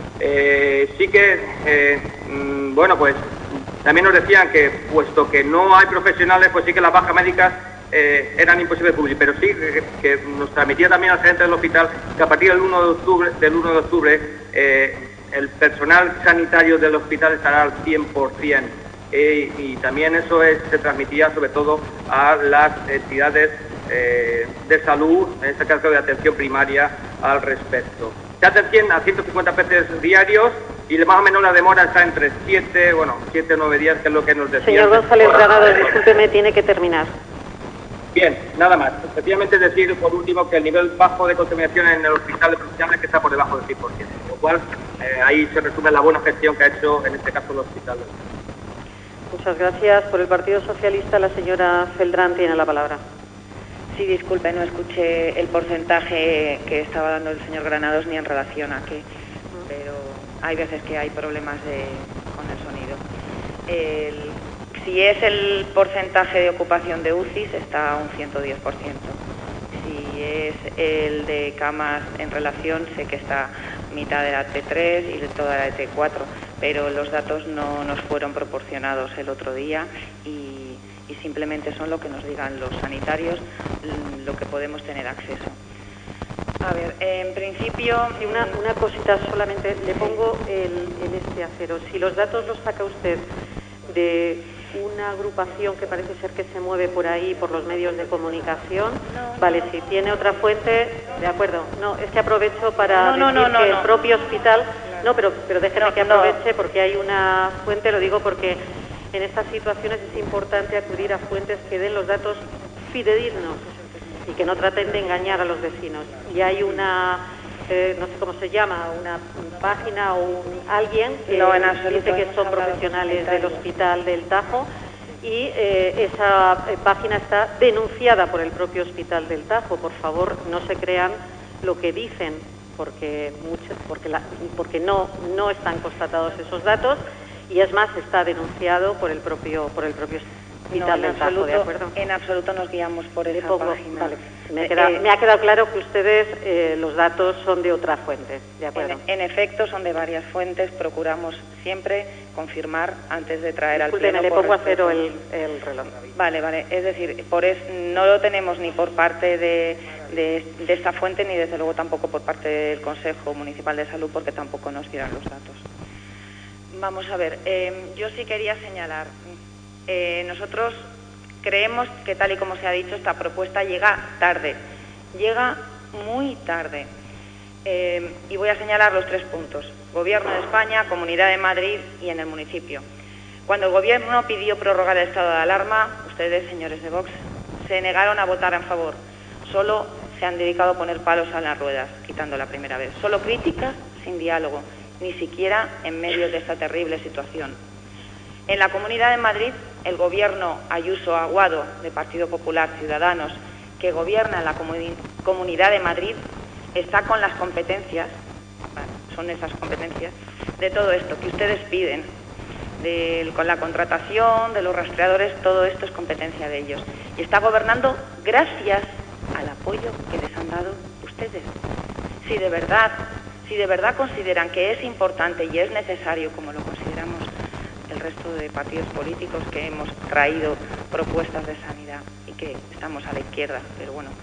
Sí que, bueno, pues también nos decían que, puesto que no hay profesionales, pues sí que las bajas médicas eran imposibles de cubrir, pero sí que nos transmitía también al gerente del hospital que a partir del 1 de octubre, el personal sanitario del hospital estará al 100%. Y también eso se transmitía sobre todo a las entidades de salud, en este caso de atención primaria, al respecto. Se atienden a 150 PCs diarios y más o menos la demora está entre 7 o 9 días, que es lo que nos decían. Señor González Granados, discúlpeme, tiene que terminar. Bien, nada más. Efectivamente, decir por último que el nivel bajo de contaminación en el hospital de profesionales que está por debajo del 100%, lo cual ahí se resume la buena gestión que ha hecho en este caso el hospital. Muchas gracias. Por el Partido Socialista, la señora Celdrán tiene la palabra. Sí, disculpe, no escuché el porcentaje que estaba dando el señor Granados ni en relación a qué, pero hay veces que hay problemas con el sonido. Si es el porcentaje de ocupación de UCIs, está a un 110%. Si es el de camas en relación, sé que está mitad de la T3 y de toda la T4, pero los datos no nos fueron proporcionados el otro día y simplemente son lo que nos digan los sanitarios, lo que podemos tener acceso. A ver, en principio... Sí, una cosita solamente, le pongo el este a cero. Si los datos los saca usted de una agrupación que parece ser que se mueve por ahí, por los medios de comunicación, vale, si tiene otra fuente, de acuerdo. No, es que aprovecho para decir que el propio hospital... No, pero déjeme que aproveche porque hay una fuente, lo digo porque en estas situaciones es importante acudir a fuentes que den los datos fidedignos y que no traten de engañar a los vecinos. Y hay una, no sé cómo se llama, una página o alguien que dice que son profesionales del Hospital del Tajo y esa página está denunciada por el propio Hospital del Tajo. Por favor, no se crean lo que dicen, porque no están constatados esos datos y es más, está denunciado por el propio Hospital del Tajo, ¿de acuerdo? En absoluto nos guiamos por esa página. Vale. Me ha quedado claro que ustedes los datos son de otra fuente, ¿de acuerdo? En efecto, son de varias fuentes. Procuramos siempre confirmar antes de traer al Pleno. Le pongo a cero el reloj. Vale. Es decir, no lo tenemos ni por parte de esta fuente, ni desde luego tampoco por parte del Consejo Municipal de Salud, porque tampoco nos dieron los datos. Vamos a ver, yo sí quería señalar, nosotros creemos que, tal y como se ha dicho, esta propuesta llega tarde, llega muy tarde. Y voy a señalar los 3 puntos: Gobierno de España, Comunidad de Madrid y en el municipio. Cuando el Gobierno pidió prorrogar el estado de alarma, ustedes, señores de Vox, se negaron a votar en favor. Solo se han dedicado a poner palos a las ruedas, quitando la primera vez. Solo críticas, sin diálogo, ni siquiera en medio de esta terrible situación. En la Comunidad de Madrid, el Gobierno Ayuso-Aguado, de Partido Popular Ciudadanos, que gobierna en la Comunidad de Madrid, está con las competencias, son esas competencias, de todo esto que ustedes piden, con la contratación de los rastreadores. Todo esto es competencia de ellos. Y está gobernando gracias al apoyo que les han dado ustedes. Si de verdad consideran que es importante y es necesario, como lo consideramos el resto de partidos políticos que hemos traído propuestas de sanidad y que estamos a la izquierda, pero bueno,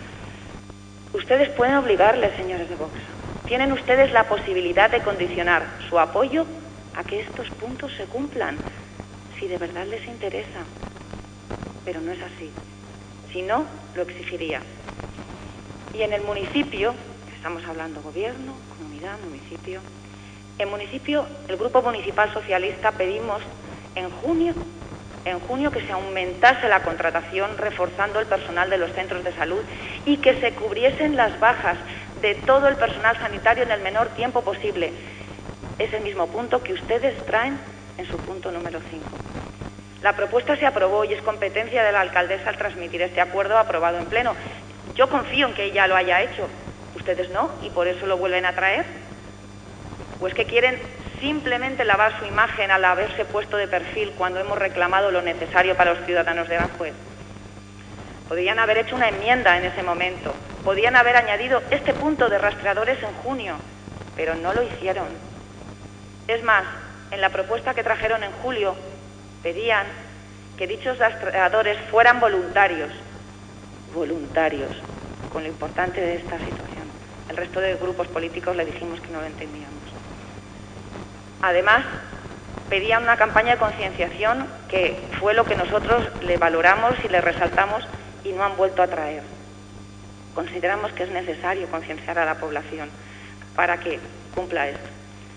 ustedes pueden obligarles, señores de Vox. Tienen ustedes la posibilidad de condicionar su apoyo a que estos puntos se cumplan, si de verdad les interesa. Pero no es así. Si no, lo exigiría. Y en el municipio, estamos hablando gobierno, comunidad, municipio. En municipio, el Grupo Municipal Socialista pedimos en junio que se aumentase la contratación, reforzando el personal de los centros de salud y que se cubriesen las bajas de todo el personal sanitario en el menor tiempo posible. Es el mismo punto que ustedes traen en su punto número 5. La propuesta se aprobó y es competencia de la alcaldesa al transmitir este acuerdo aprobado en pleno. Yo confío en que ella lo haya hecho. Ustedes no, y por eso lo vuelven a traer. ¿O es que quieren simplemente lavar su imagen al haberse puesto de perfil cuando hemos reclamado lo necesario para los ciudadanos de Aranjuez? Podrían haber hecho una enmienda en ese momento. Podían haber añadido este punto de rastreadores en junio, pero no lo hicieron. Es más, en la propuesta que trajeron en julio, pedían que dichos rastreadores fueran voluntarios, con lo importante de esta situación. El resto de grupos políticos le dijimos que no lo entendíamos. Además, pedían una campaña de concienciación, que fue lo que nosotros le valoramos y le resaltamos y no han vuelto a traer. Consideramos que es necesario concienciar a la población para que cumpla esto.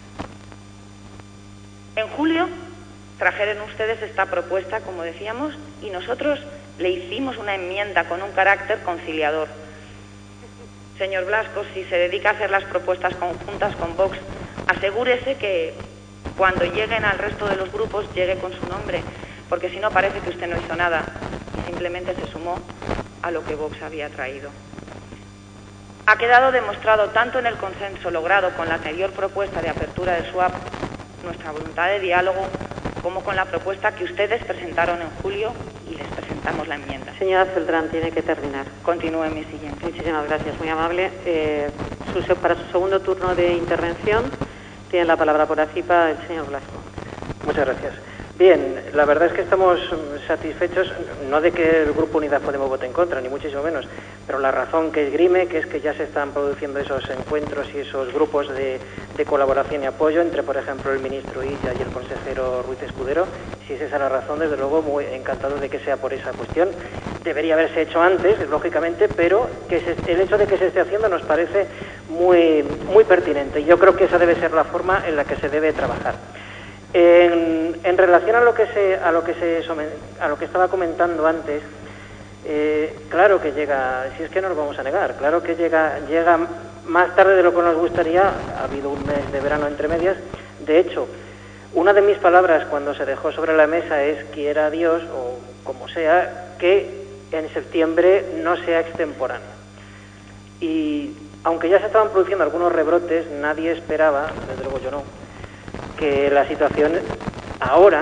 En julio trajeron ustedes esta propuesta, como decíamos, y nosotros le hicimos una enmienda con un carácter conciliador. Señor Blasco, si se dedica a hacer las propuestas conjuntas con Vox, asegúrese que cuando lleguen al resto de los grupos llegue con su nombre, porque si no parece que usted no hizo nada y simplemente se sumó a lo que Vox había traído. Ha quedado demostrado tanto en el consenso logrado con la anterior propuesta de apertura del SWAP, nuestra voluntad de diálogo, como con la propuesta que ustedes presentaron en julio y les presentamos la enmienda. Señora Celdrán, tiene que terminar. Continúe en mi siguiente. Muchísimas gracias, muy amable. Para su segundo turno de intervención tiene la palabra por ACIPA el señor Blasco. Muchas gracias. Bien, la verdad es que estamos satisfechos, no de que el Grupo Unidas Podemos vote en contra, ni muchísimo menos, pero la razón que esgrime, que es que ya se están produciendo esos encuentros y esos grupos de colaboración y apoyo entre, por ejemplo, el ministro Illa y el consejero Ruiz Escudero. Si es esa la razón, desde luego, muy encantado de que sea por esa cuestión. Debería haberse hecho antes, lógicamente, pero el hecho de que se esté haciendo nos parece muy pertinente. Yo creo que esa debe ser la forma en la que se debe trabajar. En relación a lo que estaba comentando antes, claro que llega, si es que no nos vamos a negar, claro que llega más tarde de lo que nos gustaría. Ha habido un mes de verano entre medias. De hecho, una de mis palabras cuando se dejó sobre la mesa es: quiera Dios, o como sea, que en septiembre no sea extemporáneo. Y aunque ya se estaban produciendo algunos rebrotes, nadie esperaba, desde luego yo no, que la situación ahora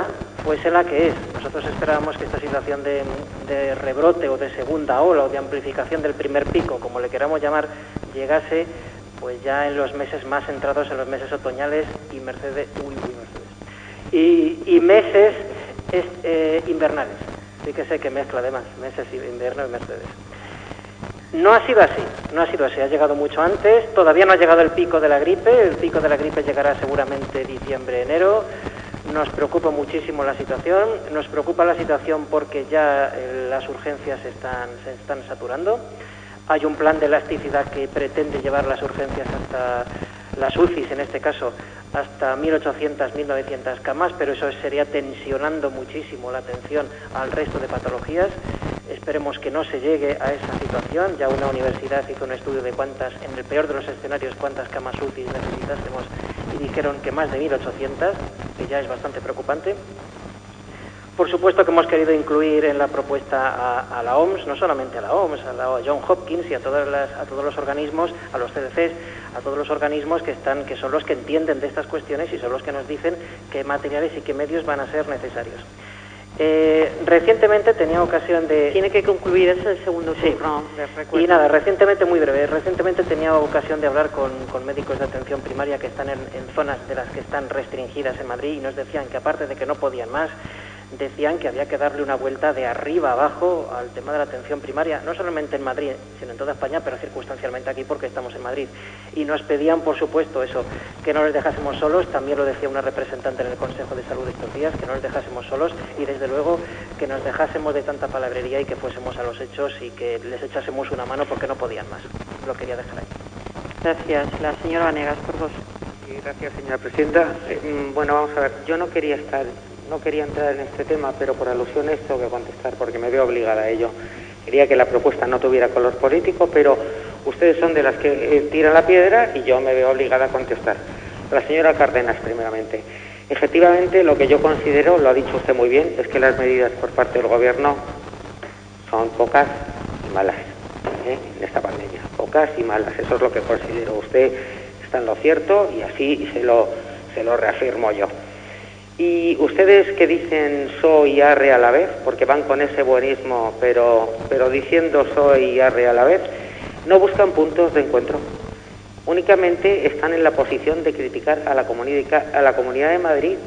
fuese la que es. Nosotros esperábamos que esta situación de rebrote o de segunda ola o de amplificación del primer pico, como le queramos llamar, llegase pues ya en los meses más entrados, en los meses otoñales y meses invernales. Fíjese que mezcla además, meses invierno y Mercedes. No ha sido así, ha llegado mucho antes, todavía no ha llegado el pico de la gripe llegará seguramente diciembre, enero. Nos preocupa muchísimo la situación, porque ya las urgencias se están saturando. Hay un plan de elasticidad que pretende llevar las urgencias hasta las UCIs, en este caso, hasta 1.800, 1.900 camas, pero eso sería tensionando muchísimo la atención al resto de patologías. Esperemos que no se llegue a esa situación. Ya una universidad hizo un estudio de cuántas, en el peor de los escenarios, cuántas camas UCI necesitásemos y dijeron que más de 1.800, que ya es bastante preocupante. Por supuesto que hemos querido incluir en la propuesta a la OMS, no solamente a la OMS, a la Johns Hopkins y a todos los organismos, a los CDCs, a todos los organismos que son los que entienden de estas cuestiones y son los que nos dicen qué materiales y qué medios van a ser necesarios. Recientemente tenía ocasión de... Tiene que concluir, ese es el segundo turno. Sí. Y nada, muy breve, recientemente tenía ocasión de hablar con médicos de atención primaria que están en zonas de las que están restringidas en Madrid y nos decían que aparte de que no podían más, decían que había que darle una vuelta de arriba abajo al tema de la atención primaria, no solamente en Madrid, sino en toda España, pero circunstancialmente aquí porque estamos en Madrid. Y nos pedían, por supuesto, eso, que no les dejásemos solos, también lo decía una representante en el Consejo de Salud estos días, que no les dejásemos solos y desde luego que nos dejásemos de tanta palabrería y que fuésemos a los hechos y que les echásemos una mano porque no podían más. Lo quería dejar ahí. Gracias. La señora Vanegas, por dos. Sí, gracias, señora presidenta. Bueno, vamos a ver, yo no quería entrar en este tema, pero por alusiones tengo que contestar porque me veo obligada a ello. Quería que la propuesta no tuviera color político, pero ustedes son de las que tiran la piedra y yo me veo obligada a contestar. La señora Cárdenas, primeramente. Efectivamente, lo que yo considero, lo ha dicho usted muy bien, es que las medidas por parte del Gobierno son pocas y malas en esta pandemia. Pocas y malas, eso es lo que considero. Usted está en lo cierto y así se lo reafirmo yo. Y ustedes que dicen soy y arre a la vez, porque van con ese buenismo, pero diciendo soy y arre a la vez, no buscan puntos de encuentro. Únicamente están en la posición de criticar a la Comunidad de Madrid,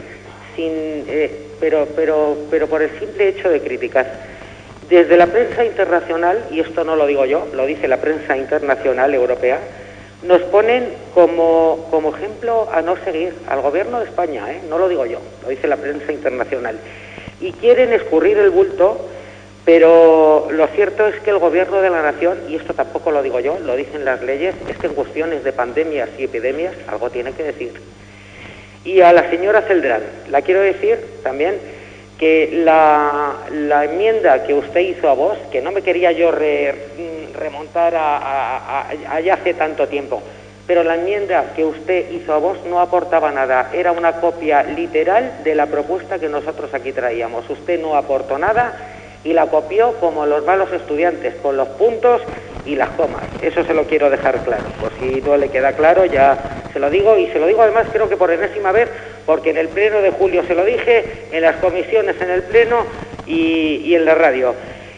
pero por el simple hecho de criticar. Desde la prensa internacional, y esto no lo digo yo, lo dice la prensa internacional europea, nos ponen como ejemplo a no seguir al Gobierno de España, no lo digo yo, lo dice la prensa internacional. Y quieren escurrir el bulto, pero lo cierto es que el Gobierno de la Nación, y esto tampoco lo digo yo, lo dicen las leyes, es que en cuestiones de pandemias y epidemias algo tiene que decir. Y a la señora Celdrán, la quiero decir también que la enmienda que usted hizo a Vox, que no me quería yo remontar a ya hace tanto tiempo, pero la enmienda que usted hizo a Vox no aportaba nada, era una copia literal de la propuesta que nosotros aquí traíamos. Usted no aportó nada y la copió como los malos estudiantes, con los puntos y las comas. Eso se lo quiero dejar claro, por si no le queda claro, ya se lo digo, y se lo digo además creo que por enésima vez, porque en el pleno de julio se lo dije, en las comisiones en el pleno y en la radio.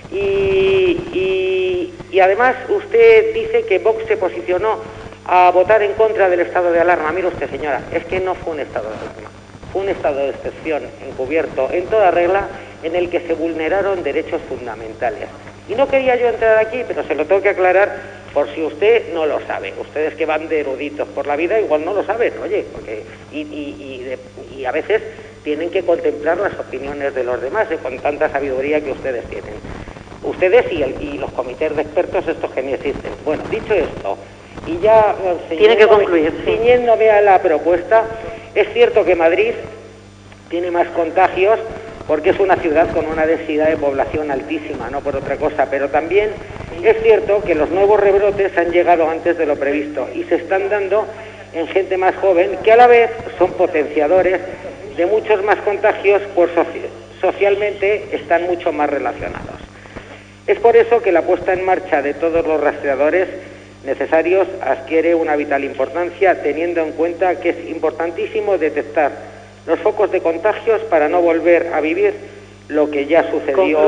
Y además usted dice que Vox se posicionó a votar en contra del estado de alarma. Mire usted, señora, es que no fue un estado de alarma, fue un estado de excepción encubierto en toda regla en el que se vulneraron derechos fundamentales. Y no quería yo entrar aquí, pero se lo tengo que aclarar por si usted no lo sabe. Ustedes que van de eruditos por la vida igual no lo saben, oye, porque y a veces tienen que contemplar las opiniones de los demás con tanta sabiduría que ustedes tienen. Ustedes y los comités de expertos estos que ni existen. Bueno, dicho esto, y ya tiene que concluir, ciñéndome a la propuesta, es cierto que Madrid tiene más contagios porque es una ciudad con una densidad de población altísima, no por otra cosa, pero también es cierto que los nuevos rebrotes han llegado antes de lo previsto y se están dando en gente más joven que a la vez son potenciadores de muchos más contagios, pues socialmente están mucho más relacionados. Es por eso que la puesta en marcha de todos los rastreadores necesarios adquiere una vital importancia, teniendo en cuenta que es importantísimo detectar los focos de contagios para no volver a vivir lo que ya sucedió,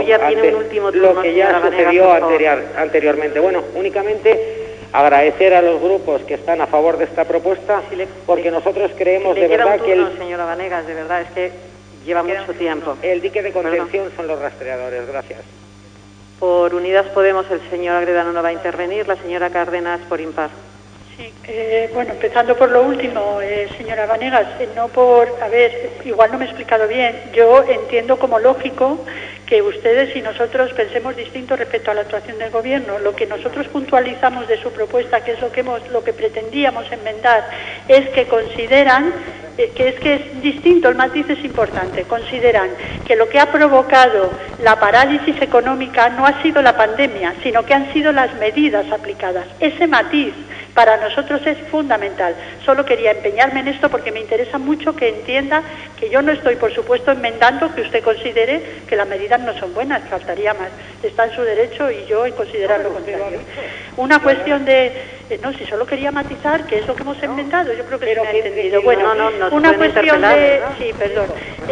anteriormente. Bueno, únicamente agradecer a los grupos que están a favor de esta propuesta, porque nosotros creemos de verdad que señora Vanegas, de verdad, es que lleva mucho tiempo. El dique de contención son los rastreadores. Gracias. Por Unidas Podemos, el señor Agredano no va a intervenir, la señora Cárdenas por impar. Sí, bueno, empezando por lo último, señora Vanegas, igual no me he explicado bien. Yo entiendo como lógico que ustedes y nosotros pensemos distinto respecto a la actuación del Gobierno. Lo que nosotros puntualizamos de su propuesta, que es lo que pretendíamos enmendar, es que consideran que es distinto, el matiz es importante. Consideran que lo que ha provocado la parálisis económica no ha sido la pandemia, sino que han sido las medidas aplicadas. Ese matiz para nosotros es fundamental. Solo quería empeñarme en esto porque me interesa mucho que entienda que yo no estoy, por supuesto, enmendando que usted considere que las medidas no son buenas, faltaría más. Está en su derecho y yo en considerar lo contrario. Una cuestión si solo quería matizar que es lo que hemos enmendado, yo creo que se me ha entendido. Bueno, una cuestión de... Sí, perdón.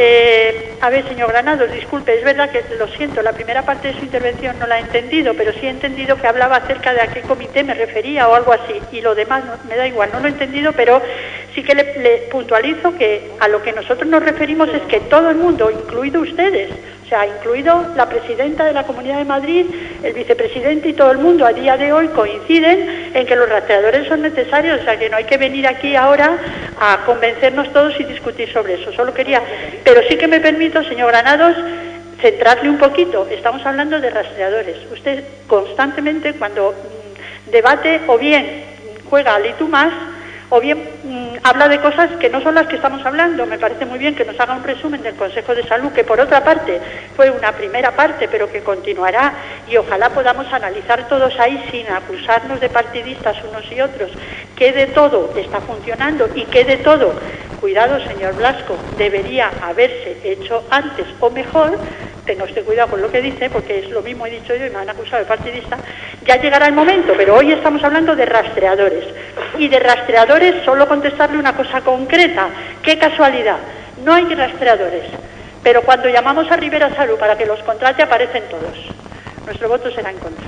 A ver, señor Granados, disculpe, es verdad que lo siento, la primera parte de su intervención no la he entendido, pero sí he entendido que hablaba acerca de a qué comité me refería o algo así, y lo demás me da igual, no lo he entendido, pero sí que le puntualizo que a lo que nosotros nos referimos es que todo el mundo, incluido ustedes, o sea, incluido la presidenta de la Comunidad de Madrid, el vicepresidente y todo el mundo a día de hoy coinciden en que los rastreadores son necesarios, o sea, que no hay que venir aquí ahora a convencernos todos y discutir sobre eso. Solo quería, pero sí que me permito, señor Granados, centrarle un poquito. Estamos hablando de rastreadores. Usted constantemente cuando debate o bien juega al y tú más o bien habla de cosas que no son las que estamos hablando. Me parece muy bien que nos haga un resumen del Consejo de Salud, que por otra parte fue una primera parte, pero que continuará, y ojalá podamos analizar todos ahí sin acusarnos de partidistas unos y otros, qué de todo está funcionando y qué de todo, cuidado señor Blasco, debería haberse hecho antes o mejor. Tenga usted cuidado con lo que dice, porque es lo mismo he dicho yo y me han acusado de partidista. Ya llegará el momento, pero hoy estamos hablando de rastreadores. Y de rastreadores solo contestarle una cosa concreta. ¡Qué casualidad! No hay rastreadores, pero cuando llamamos a Rivera Salud para que los contrate aparecen todos. Nuestro voto será en contra.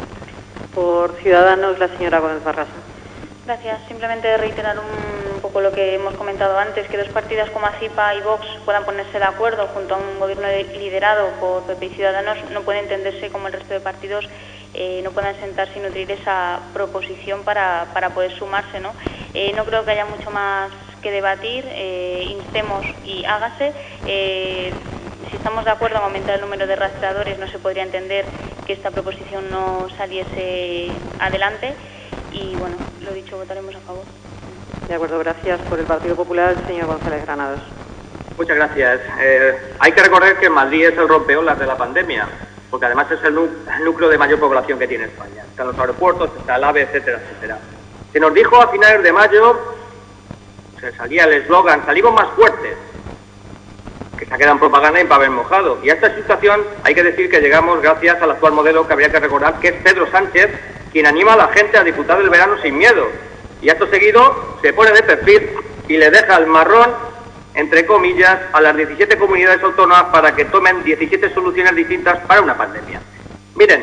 Por Ciudadanos, la señora Gómez Barraza. Gracias. Simplemente reiterar un poco lo que hemos comentado antes, que dos partidas como ACIPA y Vox puedan ponerse de acuerdo junto a un gobierno liderado por PP y Ciudadanos no puede entenderse como el resto de partidos no puedan sentarse y nutrir esa proposición para poder sumarse, ¿no? No creo que haya mucho más que debatir, instemos y hágase. Si estamos de acuerdo en aumentar el número de rastreadores, no se podría entender que esta proposición no saliese adelante. Y bueno, lo dicho, votaremos a favor. De acuerdo, gracias. Por el Partido Popular, el señor González Granados. Muchas gracias. Hay que recordar que Madrid es el rompeolas de la pandemia, porque además es el núcleo de mayor población que tiene España. Están los aeropuertos, está el AVE, etcétera, etcétera. Se nos dijo a finales de mayo, se salía el eslogan, salimos más fuertes, que se ha quedado en propaganda y en papel mojado. Y a esta situación hay que decir que llegamos gracias al actual modelo, que habría que recordar que es Pedro Sánchez quien anima a la gente a disfrutar del verano sin miedo. Y acto seguido se pone de perfil y le deja el marrón, entre comillas, a las 17 comunidades autónomas para que tomen 17 soluciones distintas para una pandemia. Miren,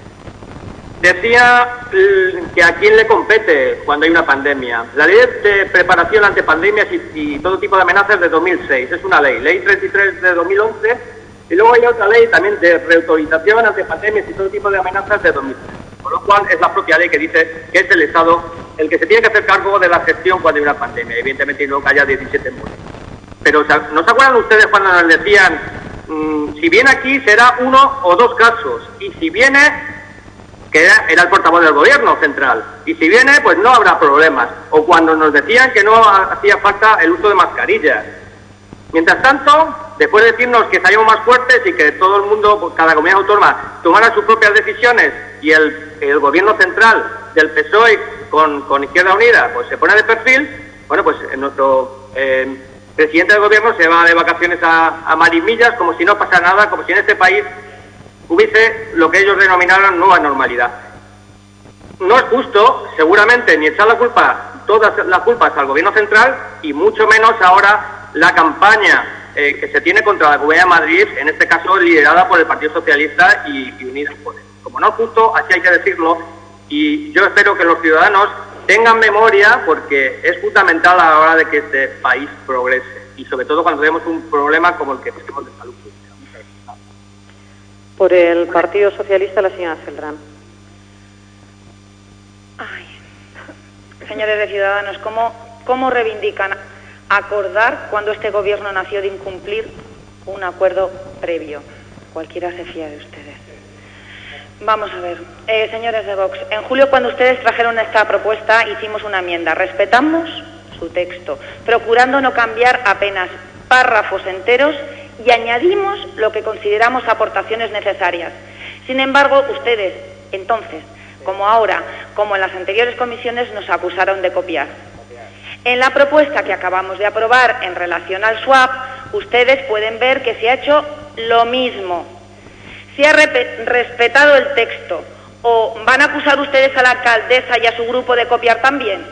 decía que a quién le compete cuando hay una pandemia. La ley de preparación ante pandemias y todo tipo de amenazas de 2006, es una ley 33 de 2011, y luego hay otra ley también de reautorización ante pandemias y todo tipo de amenazas de 2003. Con lo cual es la propia ley que dice que es el Estado el que se tiene que hacer cargo de la gestión cuando hay una pandemia, evidentemente, y no que haya 17 muertos. Pero ¿no se acuerdan ustedes cuando nos decían, si viene aquí será 1 o 2 casos, y si viene, que era el portavoz del gobierno central, y si viene pues no habrá problemas, o cuando nos decían que no hacía falta el uso de mascarillas? Mientras tanto, después de decirnos que salimos más fuertes y que todo el mundo, cada comunidad autónoma, tomara sus propias decisiones, y el gobierno central del PSOE con Izquierda Unida pues se pone de perfil, bueno, pues nuestro presidente del gobierno se va de vacaciones a Marimillas como si no pasara nada, como si en este país hubiese lo que ellos denominaron nueva normalidad. No es justo, seguramente, ni echar todas las culpas al gobierno central, y mucho menos ahora la campaña que se tiene contra la Comunidad de Madrid, en este caso liderada por el Partido Socialista y Unidas Podemos. Como no es justo, así hay que decirlo, y yo espero que los ciudadanos tengan memoria, porque es fundamental a la hora de que este país progrese, y sobre todo cuando tenemos un problema como el que tenemos de salud pública. Muchas gracias. Por el Partido Socialista, la señora Celdrán. Señores de Ciudadanos, ¿cómo reivindican acordar cuando este gobierno nació de incumplir un acuerdo previo? Cualquiera se fía de ustedes. Vamos a ver, señores de Vox, en julio cuando ustedes trajeron esta propuesta hicimos una enmienda, respetamos su texto, procurando no cambiar apenas párrafos enteros y añadimos lo que consideramos aportaciones necesarias. Sin embargo, ustedes, entonces, como ahora, como en las anteriores comisiones, nos acusaron de copiar. En la propuesta que acabamos de aprobar en relación al swap, ustedes pueden ver que se ha hecho lo mismo. Se ha respetado el texto. ¿O van a acusar ustedes a la alcaldesa y a su grupo de copiar también?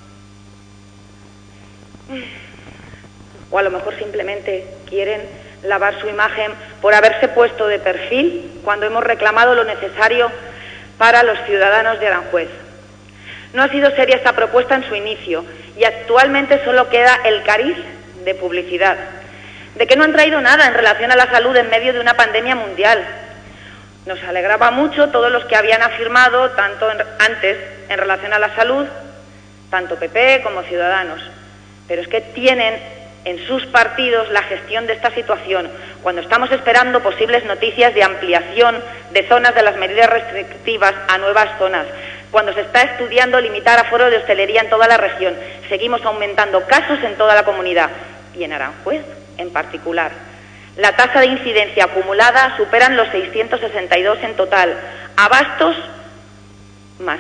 O a lo mejor simplemente quieren lavar su imagen por haberse puesto de perfil cuando hemos reclamado lo necesario para los ciudadanos de Aranjuez. No ha sido seria esta propuesta en su inicio y actualmente solo queda el cariz de publicidad, de que no han traído nada en relación a la salud en medio de una pandemia mundial. Nos alegraba mucho todos los que habían afirmado tanto antes en relación a la salud, tanto PP como Ciudadanos, pero es que tienen en sus partidos la gestión de esta situación, cuando estamos esperando posibles noticias de ampliación de zonas de las medidas restrictivas a nuevas zonas, cuando se está estudiando limitar aforo de hostelería en toda la región, seguimos aumentando casos en toda la comunidad y en Aranjuez en particular. La tasa de incidencia acumulada superan los 662 en total, Abastos más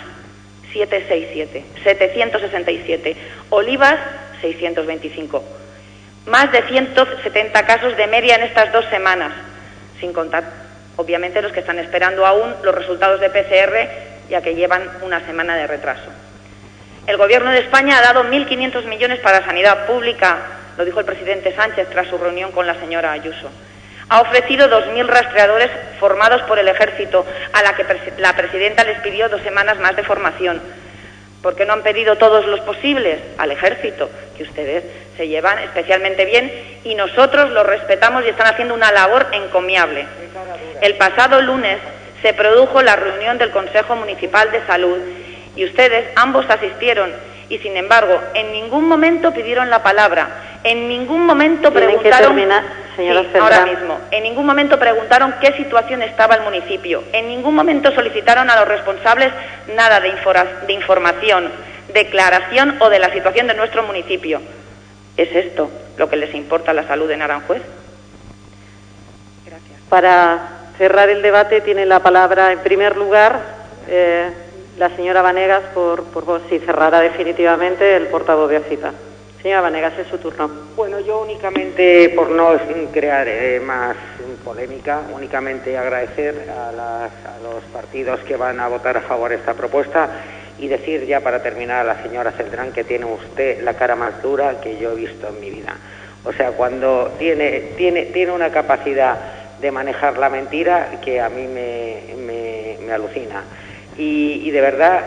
767, Olivas 625. Más de 170 casos de media en estas 2 semanas, sin contar, obviamente, los que están esperando aún los resultados de PCR, ya que llevan una semana de retraso. El Gobierno de España ha dado 1.500 millones para sanidad pública, lo dijo el presidente Sánchez tras su reunión con la señora Ayuso. Ha ofrecido 2.000 rastreadores formados por el Ejército, a la que la presidenta les pidió 2 semanas más de formación. ¿Por qué no han pedido todos los posibles al Ejército, que ustedes se llevan especialmente bien y nosotros los respetamos y están haciendo una labor encomiable? El pasado lunes se produjo la reunión del Consejo Municipal de Salud y ustedes ambos asistieron y, sin embargo, en ningún momento pidieron la palabra, en ningún momento preguntaron... ahora mismo. En ningún momento preguntaron qué situación estaba el municipio, en ningún momento solicitaron a los responsables nada de información, declaración o de la situación de nuestro municipio. ¿Es esto lo que les importa la salud en Aranjuez? Gracias. Para cerrar el debate tiene la palabra, en primer lugar, la señora Vanegas, por vos, si cerrará definitivamente, el portavoz de ACIPA. Señora Vanegas, es su turno. Bueno, yo únicamente, por no crear más polémica, únicamente agradecer a los partidos que van a votar a favor de esta propuesta y decir ya para terminar a la señora Celdrán que tiene usted la cara más dura que yo he visto en mi vida. O sea, cuando tiene una capacidad de manejar la mentira que a mí me alucina. Y de verdad,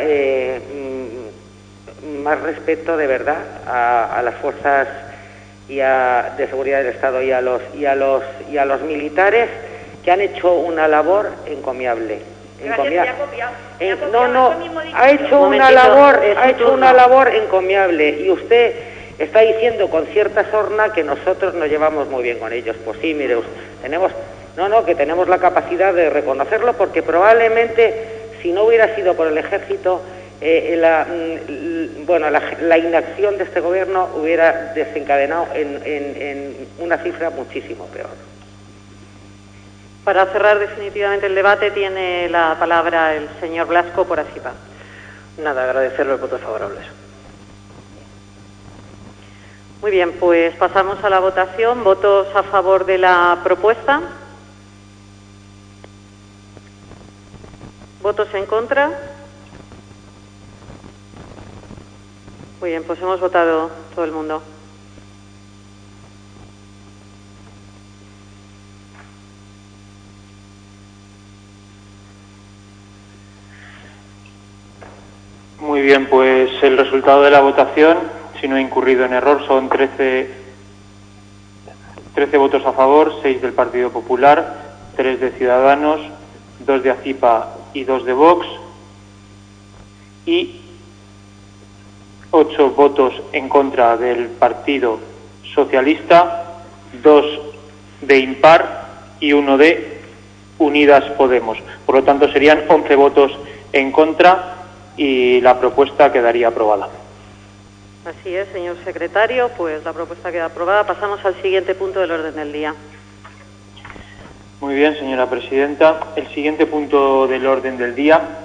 más respeto de verdad a las fuerzas de seguridad del Estado y a los militares que han hecho una labor encomiable. Ha hecho una labor encomiable y usted está diciendo con cierta sorna que nosotros nos llevamos muy bien con ellos. Pues sí, mire, que tenemos la capacidad de reconocerlo porque probablemente si no hubiera sido por el Ejército la inacción de este gobierno hubiera desencadenado en una cifra muchísimo peor. Para cerrar definitivamente el debate tiene la palabra el señor Blasco por ACIPA. Nada, agradecer los votos favorables. Muy bien, pues pasamos a la votación. ¿Votos a favor de la propuesta? ¿Votos en contra? Muy bien, pues hemos votado todo el mundo. bien, pues el resultado de la votación, si no he incurrido en error, son 13 votos a favor, 6 del Partido Popular, 3 de Ciudadanos, 2 de AFIPA y 2 de Vox, y 8 votos en contra del Partido Socialista, 2 de impar y 1 de Unidas Podemos. Por lo tanto, serían 11 votos en contra y la propuesta quedaría aprobada. Así es, señor secretario, pues la propuesta queda aprobada. Pasamos al siguiente punto del orden del día. Muy bien, señora presidenta. El siguiente punto del orden del día